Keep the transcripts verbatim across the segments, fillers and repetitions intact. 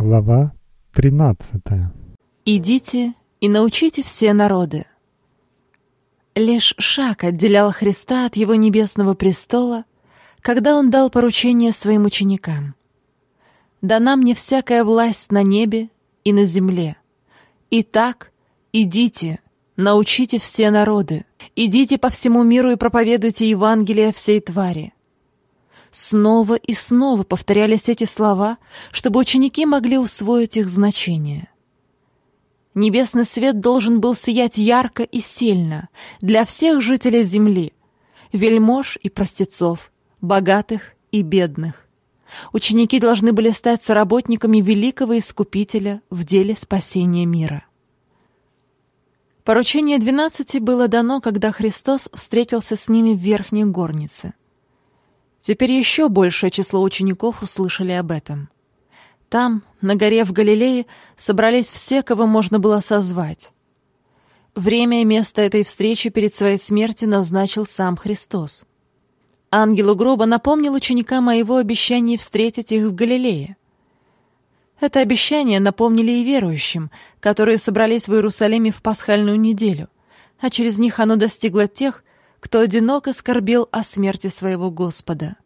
Глава тринадцатая. «Идите и научите все народы». Лишь шаг отделял Христа от Его небесного престола, когда Он дал поручение своим ученикам. «Дана мне всякая власть на небе и на земле. Итак, идите, научите все народы, идите по всему миру и проповедуйте Евангелие всей твари». Снова и снова повторялись эти слова, чтобы ученики могли усвоить их значение. Небесный свет должен был сиять ярко и сильно для всех жителей земли, вельмож и простецов, богатых и бедных. Ученики должны были стать соработниками великого Искупителя в деле спасения мира. Поручение двенадцати было дано, когда Христос встретился с ними в верхней горнице. Теперь еще большее число учеников услышали об этом. Там, на горе в Галилее, собрались все, кого можно было созвать. Время и место этой встречи перед своей смертью назначил сам Христос. Ангел у гроба напомнил ученикам о его обещании встретить их в Галилее. Это обещание напомнили и верующим, которые собрались в Иерусалиме в пасхальную неделю, а через них оно достигло тех, кто одиноко скорбел о смерти своего Господа.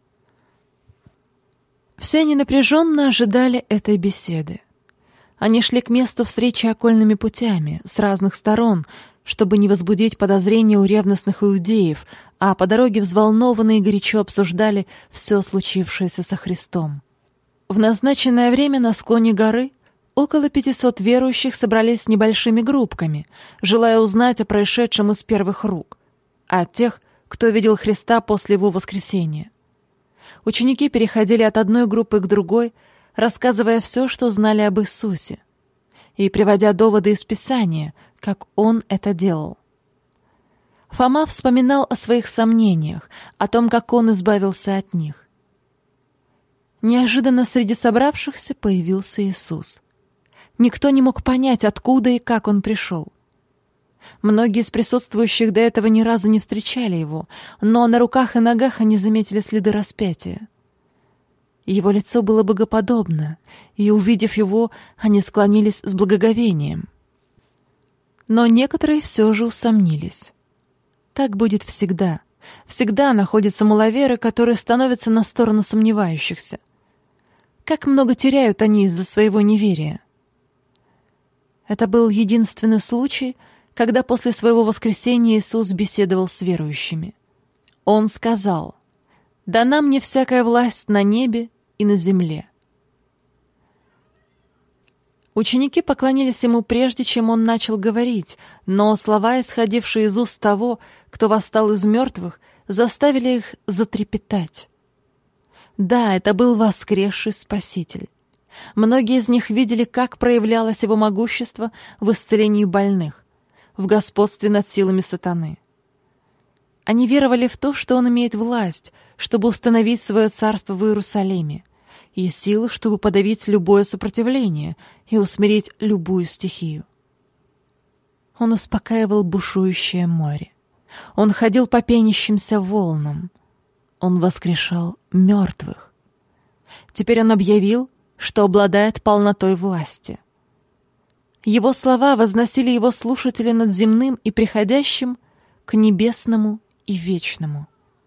Все они напряженно ожидали этой беседы. Они шли к месту встречи окольными путями, с разных сторон, чтобы не возбудить подозрения у ревностных иудеев, а по дороге взволнованно и горячо обсуждали все случившееся со Христом. В назначенное время на склоне горы около пятисот верующих собрались небольшими группками, желая узнать о происшедшем из первых рук, а от тех, кто видел Христа после Его воскресения. Ученики переходили от одной группы к другой, рассказывая все, что знали об Иисусе, и приводя доводы из Писания, как Он это делал. Фома вспоминал о своих сомнениях, о том, как он избавился от них. Неожиданно среди собравшихся появился Иисус. Никто не мог понять, откуда и как Он пришел. Многие из присутствующих до этого ни разу не встречали Его, но на руках и ногах они заметили следы распятия. Его лицо было богоподобно, и, увидев Его, они склонились с благоговением. Но некоторые все же усомнились. Так будет всегда. Всегда находятся маловеры, которые становятся на сторону сомневающихся. Как много теряют они из-за своего неверия. Это был единственный случай, когда после своего воскресения Иисус беседовал с верующими. Он сказал: «Дана мне всякая власть на небе и на земле». Ученики поклонились Ему прежде, чем Он начал говорить, но слова, исходившие из уст того, кто восстал из мертвых, заставили их затрепетать. Да, это был воскресший Спаситель. Многие из них видели, как проявлялось Его могущество в исцелении больных, в господстве над силами сатаны. Они веровали в то, что Он имеет власть, чтобы установить свое царство в Иерусалиме, и силы, чтобы подавить любое сопротивление и усмирить любую стихию. Он успокаивал бушующее море. Он ходил по пенящимся волнам. Он воскрешал мертвых. Теперь Он объявил, что обладает полнотой власти. Его слова возносили Его слушатели над земным и приходящим к небесному и вечному.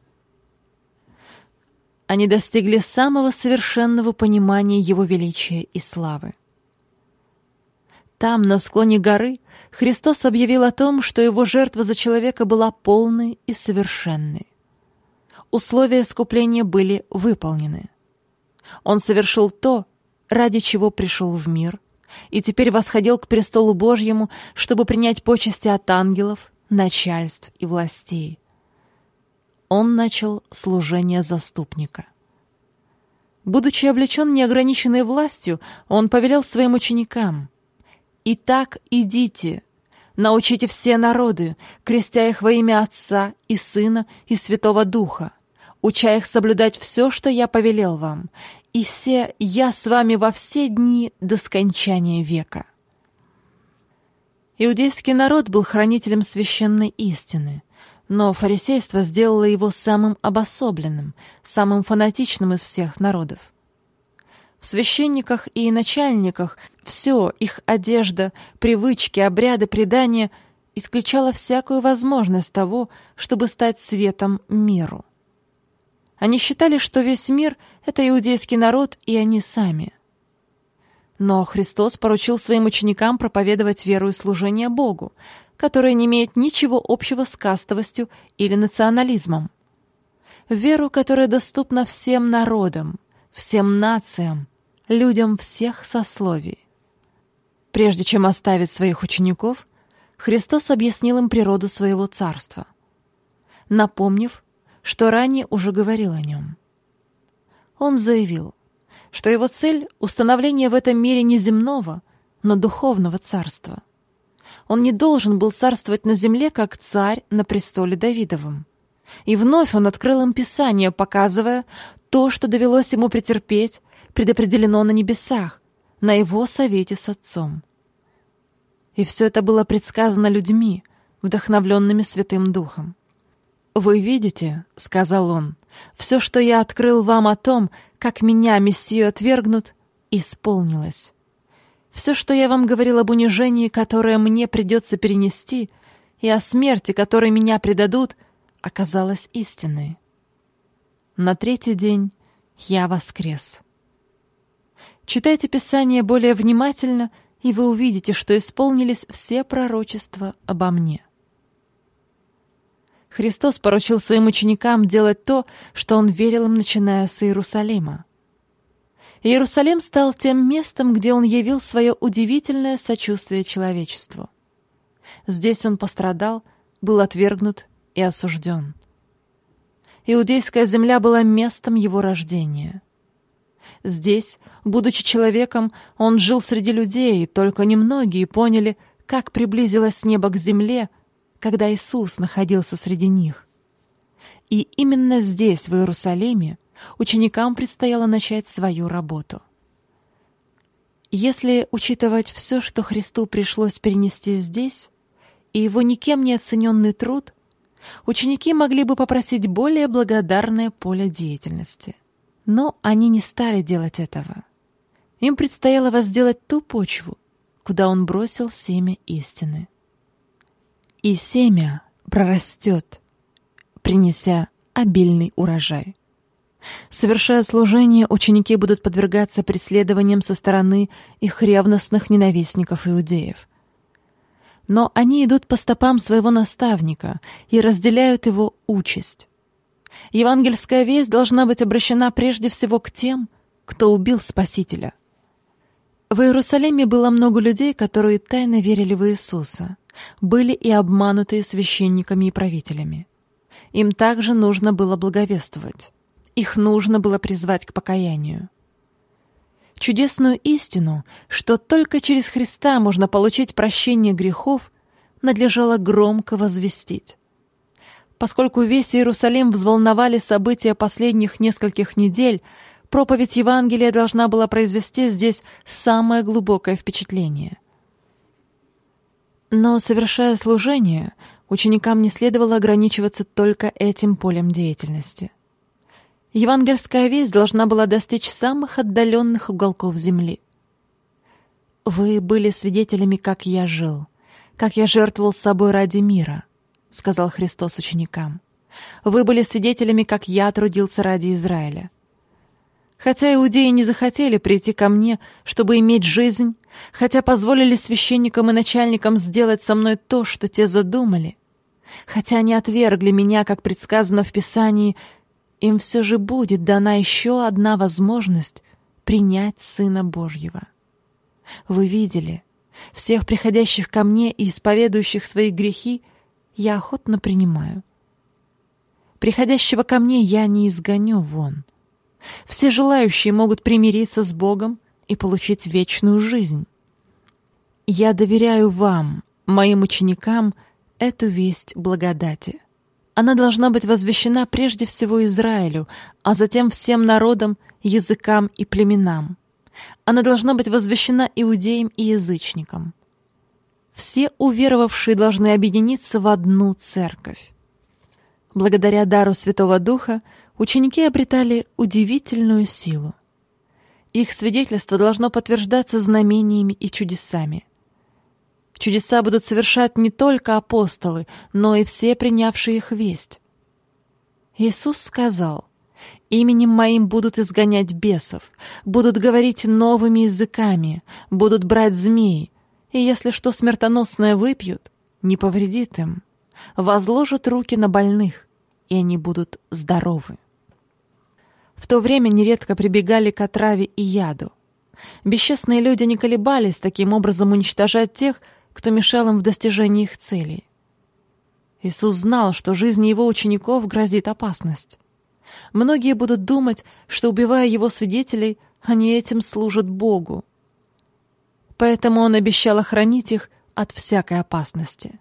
Они достигли самого совершенного понимания Его величия и славы. Там, на склоне горы, Христос объявил о том, что Его жертва за человека была полной и совершенной. Условия искупления были выполнены. Он совершил то, ради чего пришел в мир, и теперь восходил к престолу Божьему, чтобы принять почести от ангелов, начальств и властей. Он начал служение заступника. Будучи облечен неограниченной властью, Он повелел своим ученикам: «Итак, идите, научите все народы, крестя их во имя Отца и Сына и Святого Духа, уча их соблюдать все, что я повелел вам, и се я с вами во все дни до скончания века». Иудейский народ был хранителем священной истины, но фарисейство сделало его самым обособленным, самым фанатичным из всех народов. В священниках и начальниках все, их одежда, привычки, обряды, предания исключало всякую возможность того, чтобы стать светом миру. Они считали, что весь мир — это иудейский народ, и они сами. Но Христос поручил своим ученикам проповедовать веру и служение Богу, которое не имеет ничего общего с кастовостью или национализмом. Веру, которая доступна всем народам, всем нациям, людям всех сословий. Прежде чем оставить своих учеников, Христос объяснил им природу своего царства, напомнив, что ранее уже говорил о нем. Он заявил, что его цель — установление в этом мире не земного, но духовного царства. Он не должен был царствовать на земле, как царь на престоле Давидовом. И вновь он открыл им Писание, показывая то, что довелось ему претерпеть, предопределено на небесах, на его совете с Отцом. И все это было предсказано людьми, вдохновленными Святым Духом. «Вы видите, — сказал он, — все, что я открыл вам о том, как меня, Мессию, отвергнут, исполнилось. Все, что я вам говорил об унижении, которое мне придется перенести, и о смерти, которой меня предадут, оказалось истиной. На третий день я воскрес». Читайте Писание более внимательно, и вы увидите, что исполнились все пророчества обо мне. Христос поручил своим ученикам делать то, что Он верил им, начиная с Иерусалима. Иерусалим стал тем местом, где Он явил свое удивительное сочувствие человечеству. Здесь Он пострадал, был отвергнут и осужден. Иудейская земля была местом Его рождения. Здесь, будучи человеком, Он жил среди людей, и только немногие поняли, как приблизилось небо к земле, когда Иисус находился среди них. И именно здесь, в Иерусалиме, ученикам предстояло начать свою работу. Если учитывать все, что Христу пришлось перенести здесь, и Его никем не оцененный труд, ученики могли бы попросить более благодарное поле деятельности. Но они не стали делать этого. Им предстояло возделать ту почву, куда Он бросил семя истины. И семя прорастет, принеся обильный урожай. Совершая служение, ученики будут подвергаться преследованиям со стороны их ревностных ненавистников иудеев. Но они идут по стопам своего наставника и разделяют его участь. Евангельская весть должна быть обращена прежде всего к тем, кто убил Спасителя. В Иерусалиме было много людей, которые тайно верили в Иисуса, были и обманутые священниками и правителями. Им также нужно было благовествовать. Их нужно было призвать к покаянию. Чудесную истину, что только через Христа можно получить прощение грехов, надлежало громко возвестить. Поскольку весь Иерусалим взволновали события последних нескольких недель, проповедь Евангелия должна была произвести здесь самое глубокое впечатление. Но, совершая служение, ученикам не следовало ограничиваться только этим полем деятельности. Евангельская весть должна была достичь самых отдаленных уголков земли. «Вы были свидетелями, как я жил, как я жертвовал собой ради мира», — сказал Христос ученикам. «Вы были свидетелями, как я трудился ради Израиля. Хотя иудеи не захотели прийти ко мне, чтобы иметь жизнь, хотя позволили священникам и начальникам сделать со мной то, что те задумали, хотя они отвергли меня, как предсказано в Писании, им все же будет дана еще одна возможность принять Сына Божьего. Вы видели, всех приходящих ко мне и исповедующих свои грехи я охотно принимаю. Приходящего ко мне я не изгоню вон. Все желающие могут примириться с Богом и получить вечную жизнь. Я доверяю вам, моим ученикам, эту весть благодати. Она должна быть возвещена прежде всего Израилю, а затем всем народам, языкам и племенам. Она должна быть возвещена иудеям и язычникам. Все уверовавшие должны объединиться в одну церковь. Благодаря дару Святого Духа ученики обретали удивительную силу. Их свидетельство должно подтверждаться знамениями и чудесами. Чудеса будут совершать не только апостолы, но и все принявшие их весть. Иисус сказал: «Именем Моим будут изгонять бесов, будут говорить новыми языками, будут брать змей, и если что смертоносное выпьют, не повредит им, возложат руки на больных, и они будут здоровы». В то время нередко прибегали к отраве и яду. Бесчестные люди не колебались таким образом уничтожать тех, кто мешал им в достижении их целей. Иисус знал, что жизни Его учеников грозит опасность. Многие будут думать, что, убивая Его свидетелей, они этим служат Богу. Поэтому Он обещал охранить их от всякой опасности.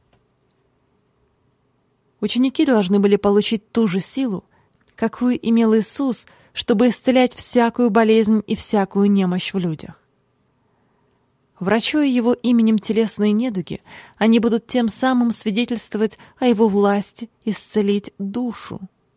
Ученики должны были получить ту же силу, какую имел Иисус, чтобы исцелять всякую болезнь и всякую немощь в людях. Врачуя Его именем телесные недуги, они будут тем самым свидетельствовать о Его власти исцелить душу.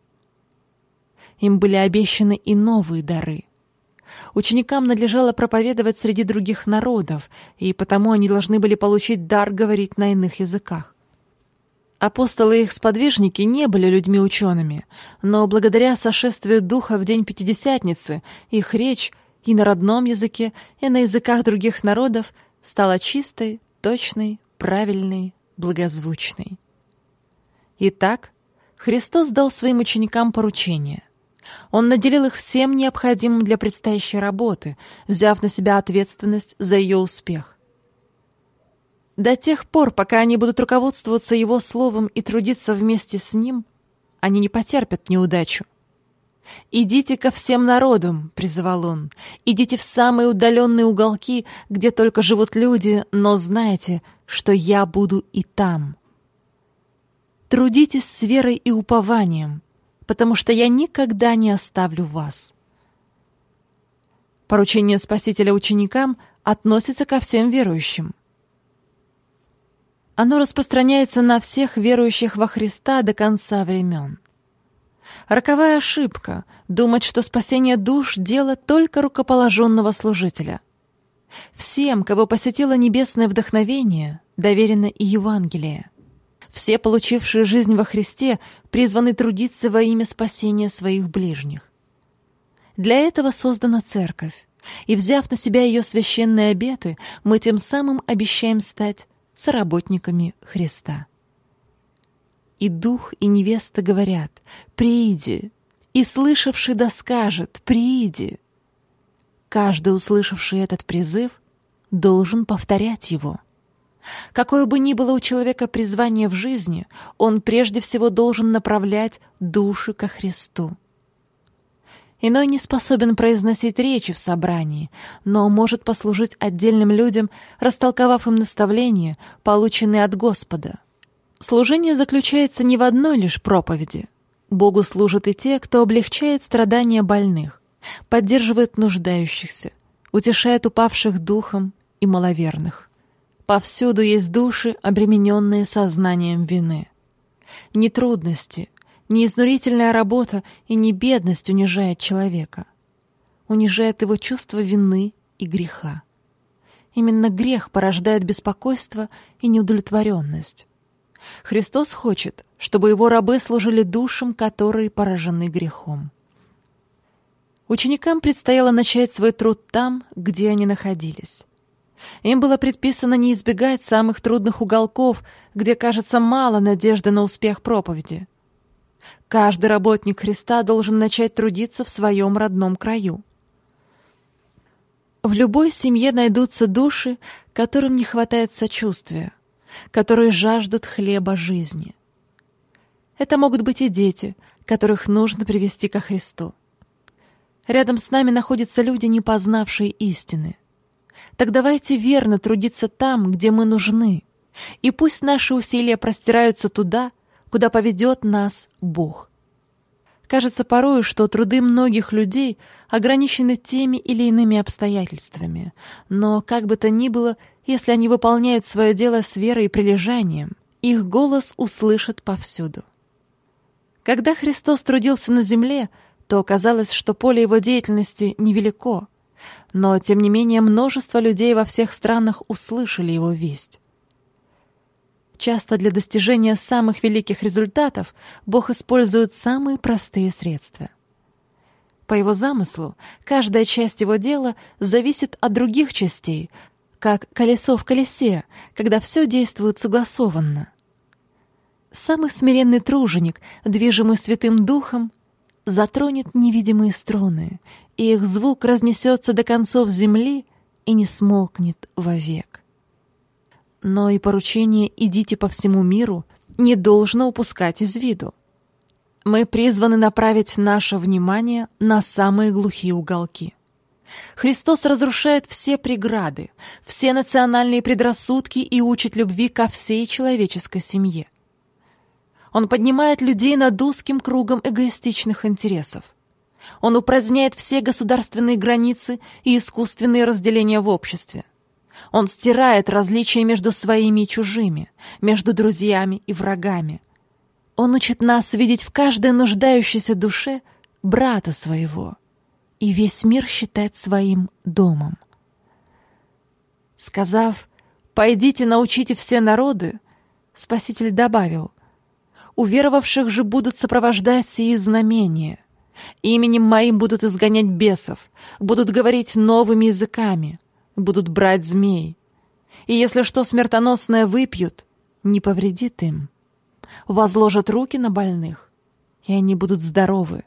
Им были обещаны и новые дары. Ученикам надлежало проповедовать среди других народов, и потому они должны были получить дар говорить на иных языках. Апостолы и их сподвижники не были людьми-учеными, но благодаря сошествию Духа в день Пятидесятницы их речь и на родном языке, и на языках других народов стала чистой, точной, правильной, благозвучной. Итак, Христос дал своим ученикам поручение. Он наделил их всем необходимым для предстоящей работы, взяв на себя ответственность за ее успех. До тех пор, пока они будут руководствоваться Его Словом и трудиться вместе с Ним, они не потерпят неудачу. «Идите ко всем народам», — призывал Он, — «идите в самые удаленные уголки, где только живут люди, но знайте, что Я буду и там. Трудитесь с верой и упованием, потому что Я никогда не оставлю вас». Поручение Спасителя ученикам относится ко всем верующим. Оно распространяется на всех верующих во Христа до конца времен. Роковая ошибка — думать, что спасение душ — дело только рукоположенного служителя. Всем, кого посетило небесное вдохновение, доверено и Евангелие. Все, получившие жизнь во Христе, призваны трудиться во имя спасения своих ближних. Для этого создана Церковь, и, взяв на себя ее священные обеты, мы тем самым обещаем стать соработниками Христа. И Дух, и невеста говорят: «Прииди», и слышавший да скажет: «Прииди». Каждый, услышавший этот призыв, должен повторять его. Какое бы ни было у человека призвание в жизни, он прежде всего должен направлять души ко Христу. Иной не способен произносить речи в собрании, но может послужить отдельным людям, растолковав им наставления, полученные от Господа. Служение заключается не в одной лишь проповеди. Богу служат и те, кто облегчает страдания больных, поддерживает нуждающихся, утешает упавших духом и маловерных. Повсюду есть души, обремененные сознанием вины. Ни трудности, ни изнурительная работа и ни бедность унижает человека. Унижает его чувство вины и греха. Именно грех порождает беспокойство и неудовлетворенность. Христос хочет, чтобы Его рабы служили душам, которые поражены грехом. Ученикам предстояло начать свой труд там, где они находились. Им было предписано не избегать самых трудных уголков, где, кажется, мало надежды на успех проповеди. Каждый работник Христа должен начать трудиться в своем родном краю. В любой семье найдутся души, которым не хватает сочувствия, которые жаждут хлеба жизни. Это могут быть и дети, которых нужно привести ко Христу. Рядом с нами находятся люди, не познавшие истины. Так давайте верно трудиться там, где мы нужны, и пусть наши усилия простираются туда, куда поведет нас Бог. Кажется порою, что труды многих людей ограничены теми или иными обстоятельствами, но, как бы то ни было, если они выполняют свое дело с верой и прилежанием, их голос услышат повсюду. Когда Христос трудился на земле, то казалось, что поле Его деятельности невелико, Но, тем не менее, множество людей во всех странах услышали его весть. Часто для достижения самых великих результатов Бог использует самые простые средства. По его замыслу, каждая часть его дела зависит от других частей, как колесо в колесе, когда все действует согласованно. Самый смиренный труженик, движимый Святым Духом, затронет невидимые струны, и их звук разнесется до концов земли и не смолкнет вовек. Но и поручение «идите по всему миру» не должно упускать из виду. Мы призваны направить наше внимание на самые глухие уголки. Христос разрушает все преграды, все национальные предрассудки и учит любви ко всей человеческой семье. Он поднимает людей над узким кругом эгоистичных интересов. Он упраздняет все государственные границы и искусственные разделения в обществе. Он стирает различия между своими и чужими, между друзьями и врагами. Он учит нас видеть в каждой нуждающейся душе брата своего и весь мир считать своим домом. Сказав «Пойдите, научите все народы», Спаситель добавил: «Уверовавших же будут сопровождать сии знамения. Именем Моим будут изгонять бесов, будут говорить новыми языками, будут брать змей. И если что смертоносное выпьют, не повредит им. Возложат руки на больных, и они будут здоровы».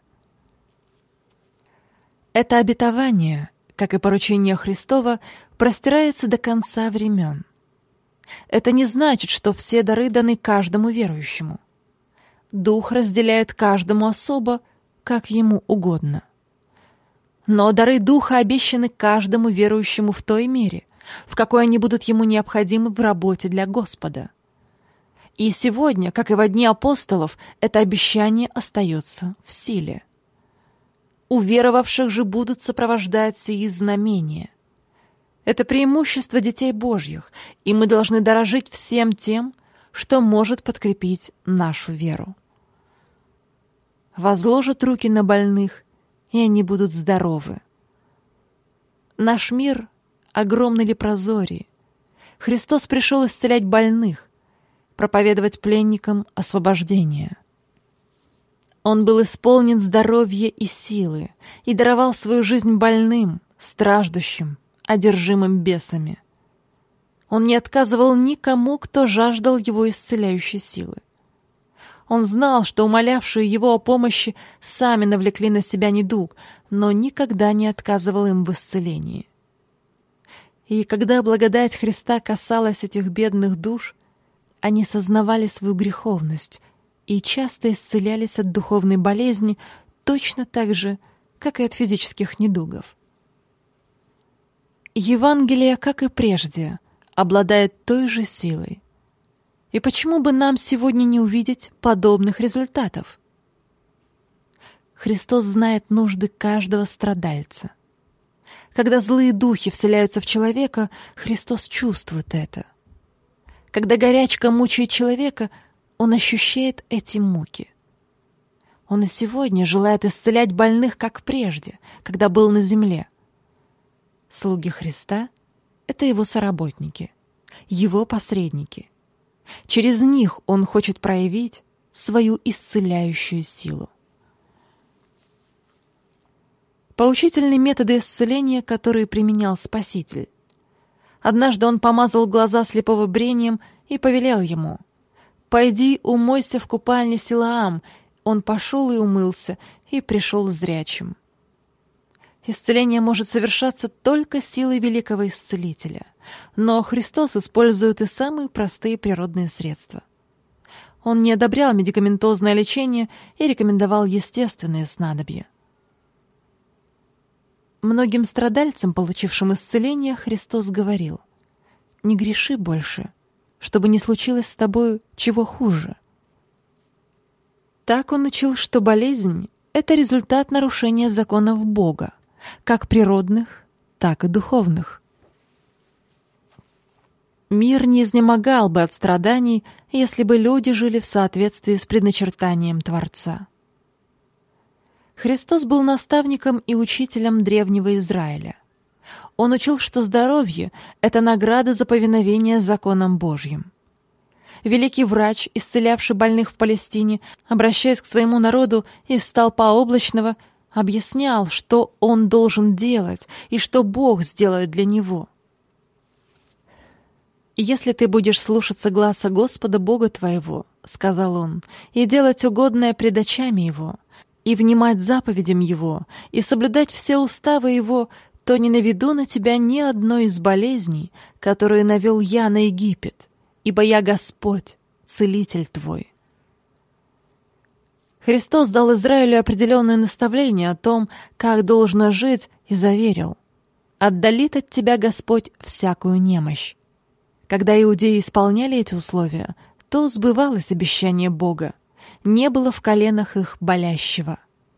Это обетование, как и поручение Христова, простирается до конца времен. Это не значит, что все дары даны каждому верующему. Дух разделяет каждому особо, как ему угодно. Но дары Духа обещаны каждому верующему в той мере, в какой они будут ему необходимы в работе для Господа. И сегодня, как и во дни апостолов, это обещание остается в силе. Уверовавших же будут сопровождать сии знамения. Это преимущество детей Божьих, и мы должны дорожить всем тем, что может подкрепить нашу веру. Возложат руки на больных, и они будут здоровы. Наш мир — огромный лепрозорий. Христос пришел исцелять больных, проповедовать пленникам освобождение. Он был исполнен здоровья и силы и даровал свою жизнь больным, страждущим, одержимым бесами. Он не отказывал никому, кто жаждал его исцеляющей силы. Он знал, что умолявшие его о помощи сами навлекли на себя недуг, но никогда не отказывал им в исцелении. И когда благодать Христа касалась этих бедных душ, они сознавали свою греховность и часто исцелялись от духовной болезни точно так же, как и от физических недугов. Евангелие, как и прежде, обладает той же силой. И почему бы нам сегодня не увидеть подобных результатов? Христос знает нужды каждого страдальца. Когда злые духи вселяются в человека, Христос чувствует это. Когда горячка мучает человека, Он ощущает эти муки. Он и сегодня желает исцелять больных, как прежде, когда был на земле. Слуги Христа — это Его соработники, Его посредники. Через них Он хочет проявить свою исцеляющую силу. Поучительные методы исцеления, которые применял Спаситель. Однажды Он помазал глаза слепого брением и повелел ему: «Пойди, умойся в купальне Силаам». Он пошел и умылся, и пришел зрячим. Исцеление может совершаться только силой великого исцелителя, но Христос использует и самые простые природные средства. Он не одобрял медикаментозное лечение и рекомендовал естественные снадобья. Многим страдальцам, получившим исцеление, Христос говорил: «Не греши больше, чтобы не случилось с тобою чего хуже». Так Он учил, что болезнь — это результат нарушения законов Бога, как природных, так и духовных. Мир не изнемогал бы от страданий, если бы люди жили в соответствии с предначертанием Творца. Христос был наставником и учителем древнего Израиля. Он учил, что здоровье — это награда за повиновение законам Божьим. Великий врач, исцелявший больных в Палестине, обращаясь к своему народу из столпа облачного, объяснял, что он должен делать и что Бог сделает для него. «Если ты будешь слушаться гласа Господа Бога твоего, — сказал он, — и делать угодное пред очами Его, и внимать заповедям Его, и соблюдать все уставы Его, то не наведу на тебя ни одной из болезней, которые навел я на Египет, ибо я Господь, Целитель твой». Христос дал Израилю определенные наставления о том, как должно жить, и заверил: «Отдалит от тебя Господь всякую немощь». Когда иудеи исполняли эти условия, то сбывалось обещание Бога. Не было в коленах их болящего.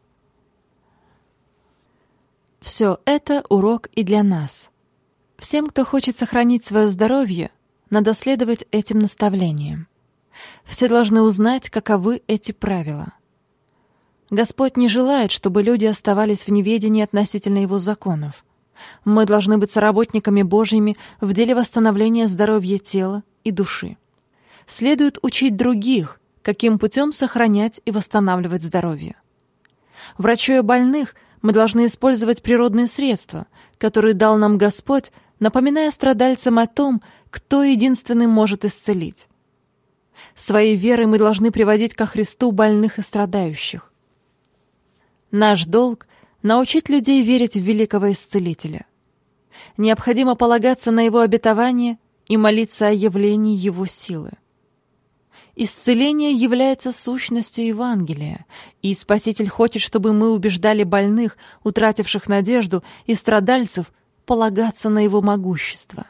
Все это урок и для нас. Всем, кто хочет сохранить свое здоровье, надо следовать этим наставлениям. Все должны узнать, каковы эти правила. Господь не желает, чтобы люди оставались в неведении относительно Его законов. Мы должны быть соработниками Божьими в деле восстановления здоровья тела и души. Следует учить других, каким путем сохранять и восстанавливать здоровье. Врачуя больных, мы должны использовать природные средства, которые дал нам Господь, напоминая страдальцам о том, кто единственный может исцелить. Своей верой мы должны приводить ко Христу больных и страдающих. Наш долг — научить людей верить в великого Исцелителя. Необходимо полагаться на Его обетование и молиться о явлении Его силы. Исцеление является сущностью Евангелия, и Спаситель хочет, чтобы мы убеждали больных, утративших надежду, и страдальцев полагаться на Его могущество.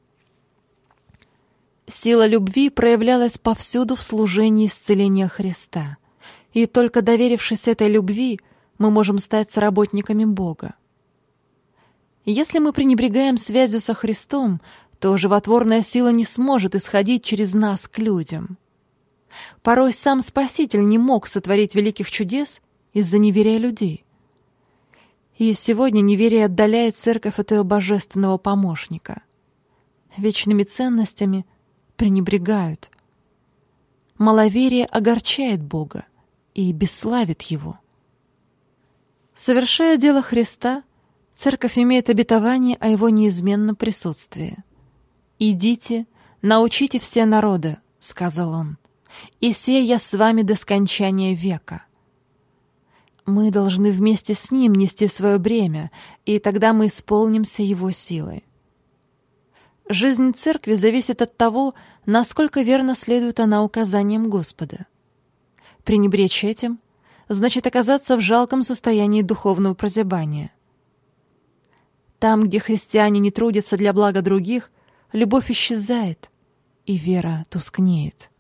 Сила любви проявлялась повсюду в служении исцеления Христа, и только доверившись этой любви, мы можем стать соработниками Бога. Если мы пренебрегаем связью со Христом, то животворная сила не сможет исходить через нас к людям. Порой сам Спаситель не мог сотворить великих чудес из-за неверия людей. И сегодня неверие отдаляет церковь от ее божественного помощника. Вечными ценностями пренебрегают. Маловерие огорчает Бога и бесславит Его. Совершая дело Христа, церковь имеет обетование о Его неизменном присутствии. «Идите, научите все народы, — сказал Он, — и сей я с вами до скончания века». Мы должны вместе с Ним нести свое бремя, и тогда мы исполнимся Его силой. Жизнь церкви зависит от того, насколько верно следует она указаниям Господа. Пренебречь этим — значит оказаться в жалком состоянии духовного прозябания. Там, где христиане не трудятся для блага других, любовь исчезает, и вера тускнеет.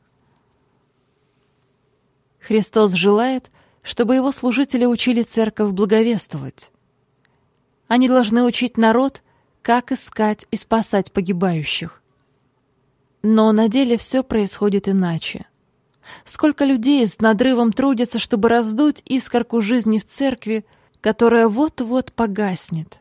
Христос желает, чтобы Его служители учили церковь благовествовать. Они должны учить народ, как искать и спасать погибающих. Но на деле все происходит иначе. Сколько людей с надрывом трудятся, чтобы раздуть искорку жизни в церкви, которая вот-вот погаснет.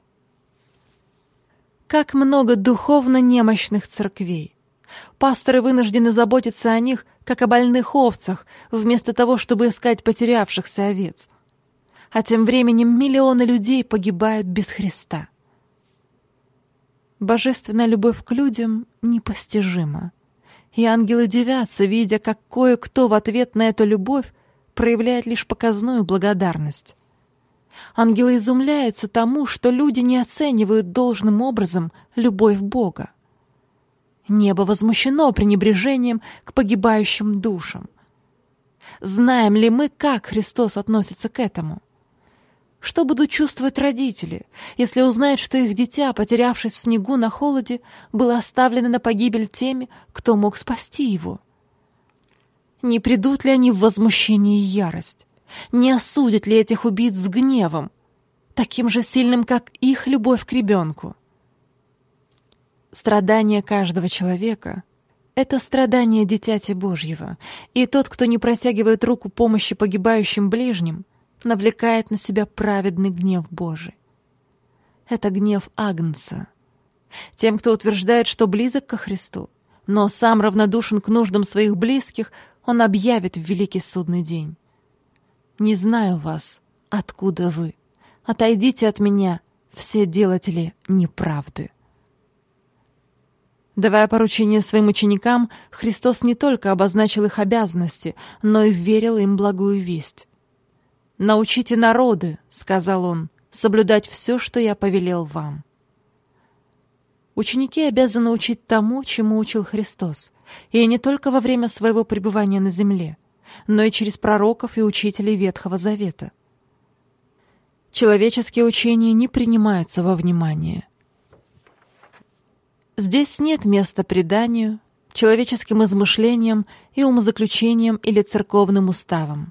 Как много духовно немощных церквей. Пасторы вынуждены заботиться о них, как о больных овцах, вместо того, чтобы искать потерявшихся овец. А тем временем миллионы людей погибают без Христа. Божественная любовь к людям непостижима. И ангелы дивятся, видя, как кое-кто в ответ на эту любовь проявляет лишь показную благодарность. Ангелы изумляются тому, что люди не оценивают должным образом любовь Бога. Небо возмущено пренебрежением к погибающим душам. Знаем ли мы, как Христос относится к этому? Что будут чувствовать родители, если узнают, что их дитя, потерявшись в снегу на холоде, было оставлено на погибель теми, кто мог спасти его? Не придут ли они в возмущение и ярость? Не осудят ли этих убийц с гневом, таким же сильным, как их любовь к ребенку? Страдание каждого человека — это страдание дитяти Божьего, и тот, кто не протягивает руку помощи погибающим ближним, навлекает на себя праведный гнев Божий. Это гнев Агнца, Тем, кто утверждает, что близок ко Христу, но сам равнодушен к нуждам своих близких, он объявит в великий судный день: «Не знаю вас, откуда вы? Отойдите от меня, все делатели неправды». Давая поручение своим ученикам, Христос не только обозначил их обязанности, но и верил им благую весть. «Научите народы, — сказал он, — соблюдать все, что я повелел вам». Ученики обязаны учить тому, чему учил Христос, и не только во время своего пребывания на земле, но и через пророков и учителей Ветхого Завета. Человеческие учения не принимаются во внимание. Здесь нет места преданию, человеческим измышлениям и умозаключениям или церковным уставам.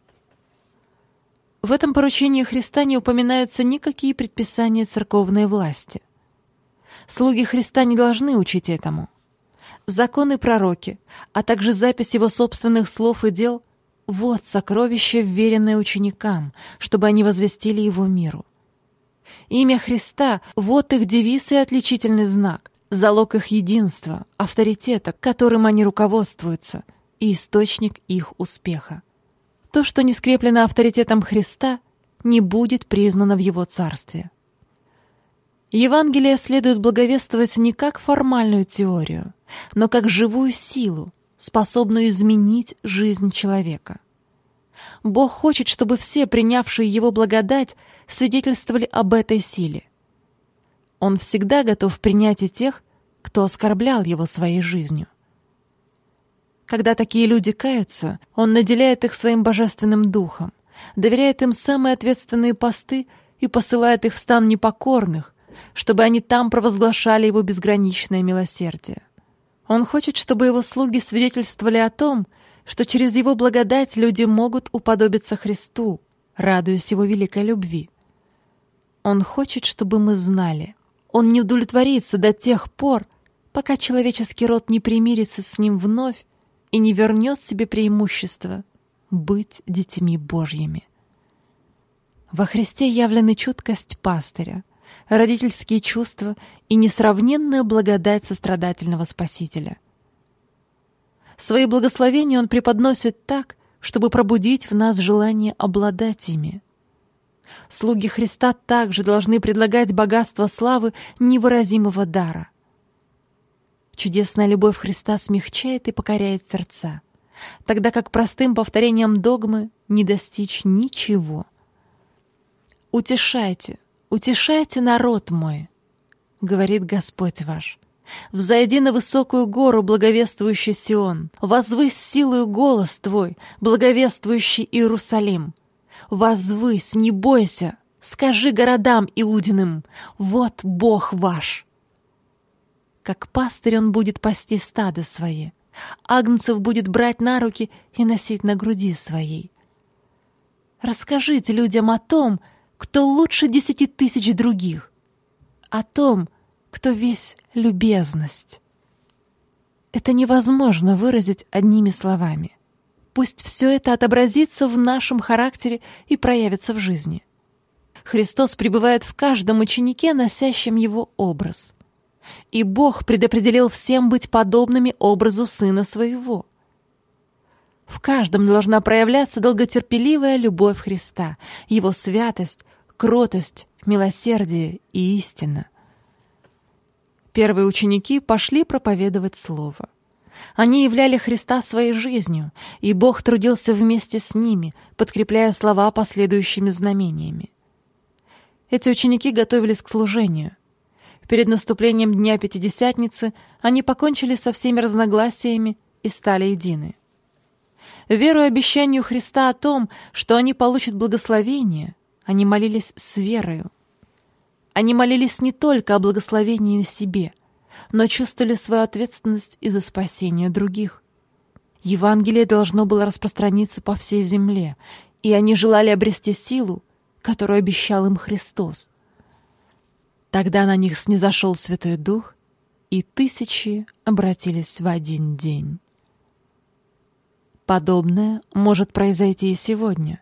В этом поручении Христа не упоминаются никакие предписания церковной власти. Слуги Христа не должны учить этому. Законы пророки, а также запись его собственных слов и дел — вот сокровище, вверенное ученикам, чтобы они возвестили его миру. Имя Христа — вот их девиз и отличительный знак, залог их единства, авторитета, которым они руководствуются, и источник их успеха. То, что не скреплено авторитетом Христа, не будет признано в его царстве. Евангелие следует благовествовать не как формальную теорию, но как живую силу, способную изменить жизнь человека. Бог хочет, чтобы все, принявшие Его благодать, свидетельствовали об этой силе. Он всегда готов принять и тех, кто оскорблял Его своей жизнью. Когда такие люди каются, Он наделяет их своим божественным духом, доверяет им самые ответственные посты и посылает их в стан непокорных, чтобы они там провозглашали Его безграничное милосердие. Он хочет, чтобы Его слуги свидетельствовали о том, что через Его благодать люди могут уподобиться Христу, радуясь Его великой любви. Он хочет, чтобы мы знали, Он не удовлетворится до тех пор, пока человеческий род не примирится с Ним вновь и не вернет себе преимущество быть детьми Божьими. Во Христе явлены чуткость пастыря, родительские чувства и несравненная благодать сострадательного Спасителя. Свои благословения Он преподносит так, чтобы пробудить в нас желание обладать ими. Слуги Христа также должны предлагать богатство славы невыразимого дара. Чудесная любовь Христа смягчает и покоряет сердца, тогда как простым повторением догмы не достичь ничего. «Утешайте, утешайте народ мой, — говорит Господь ваш. Взойди на высокую гору, благовествующий Сион, возвысь силою голос твой, благовествующий Иерусалим. Возвысь, не бойся, скажи городам Иудиным: вот Бог ваш». Как пастырь Он будет пасти стадо свои, агнцев будет брать на руки и носить на груди своей. Расскажите людям о том, кто лучше десяти тысяч других, о том, кто весь любезность. Это невозможно выразить одними словами. Пусть все это отобразится в нашем характере и проявится в жизни. Христос пребывает в каждом ученике, носящем Его образ. И Бог предопределил всем быть подобными образу Сына Своего. В каждом должна проявляться долготерпеливая любовь Христа, Его святость, кротость, милосердие и истина. Первые ученики пошли проповедовать Слово. Они являли Христа своей жизнью, и Бог трудился вместе с ними, подкрепляя слова последующими знамениями. Эти ученики готовились к служению. Перед наступлением Дня Пятидесятницы они покончили со всеми разногласиями и стали едины. Веруя обещанию Христа о том, что они получат благословение, они молились с верою. Они молились не только о благословении на себе, но чувствовали свою ответственность и за спасение других. Евангелие должно было распространиться по всей земле, и они желали обрести силу, которую обещал им Христос. Тогда на них снизошел Святой Дух, и тысячи обратились в один день. Подобное может произойти и сегодня.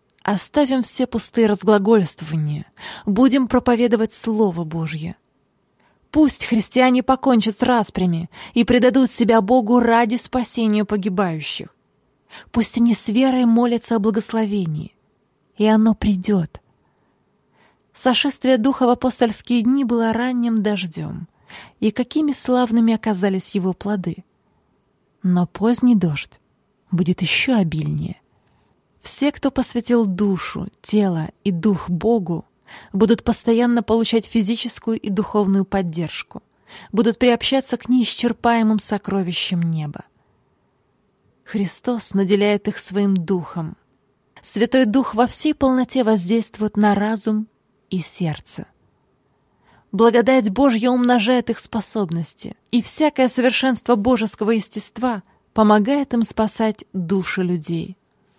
Оставим все пустые разглагольствования, будем проповедовать Слово Божье. Пусть христиане покончат с распрями и предадут себя Богу ради спасения погибающих. Пусть они с верой молятся о благословении, и оно придет. Сошествие Духа в апостольские дни было ранним дождем, и какими славными оказались его плоды. Но поздний дождь будет еще обильнее. Все, кто посвятил душу, тело и дух Богу, будут постоянно получать физическую и духовную поддержку, будут приобщаться к неисчерпаемым сокровищам неба. Христос наделяет их своим духом. Святой Дух во всей полноте воздействует на разум и сердце. Благодать Божья умножает их способности, и всякое совершенство божеского естества помогает им спасать души людей.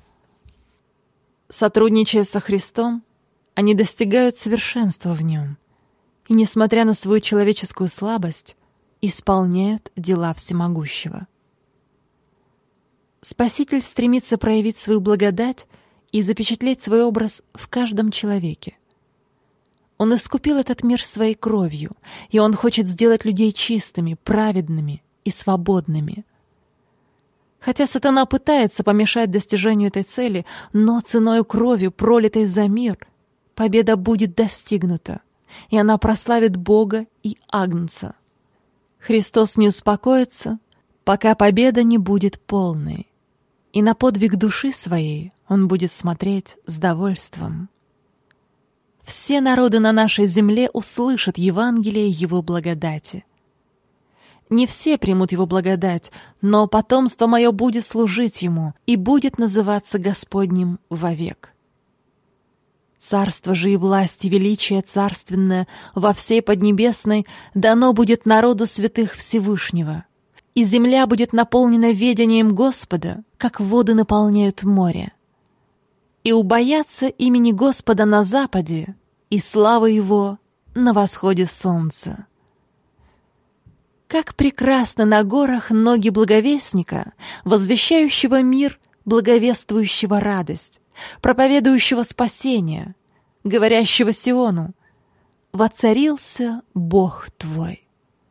Сотрудничая со Христом, они достигают совершенства в Нем и, несмотря на свою человеческую слабость, исполняют дела Всемогущего. Спаситель стремится проявить свою благодать и запечатлеть свой образ в каждом человеке. Он искупил этот мир своей кровью, и Он хочет сделать людей чистыми, праведными и свободными. Хотя сатана пытается помешать достижению этой цели, но ценою крови, пролитой за мир, победа будет достигнута, и она прославит Бога и Агнца. Христос не успокоится, пока победа не будет полной, и на подвиг души своей Он будет смотреть с довольством. Все народы на нашей земле услышат Евангелие Его благодати. Не все примут Его благодать, но потомство мое будет служить Ему и будет называться Господним вовек. Царство же и власть и величие царственное во всей Поднебесной дано будет народу святых Всевышнего, и земля будет наполнена ведением Господа, как воды наполняют море. И убоятся имени Господа на западе, и славы Его на восходе солнца. Как прекрасно на горах ноги благовестника, возвещающего мир, благовествующего радость, проповедующего спасение, говорящего Сиону: «Воцарился Бог твой».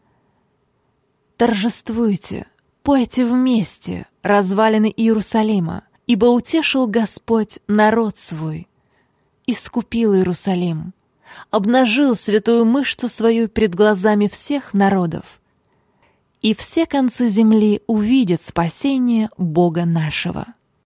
Торжествуйте, пойте вместе, развалины Иерусалима, ибо утешил Господь народ свой, искупил Иерусалим, обнажил святую мышцу свою пред глазами всех народов, и все концы земли увидят спасение Бога нашего.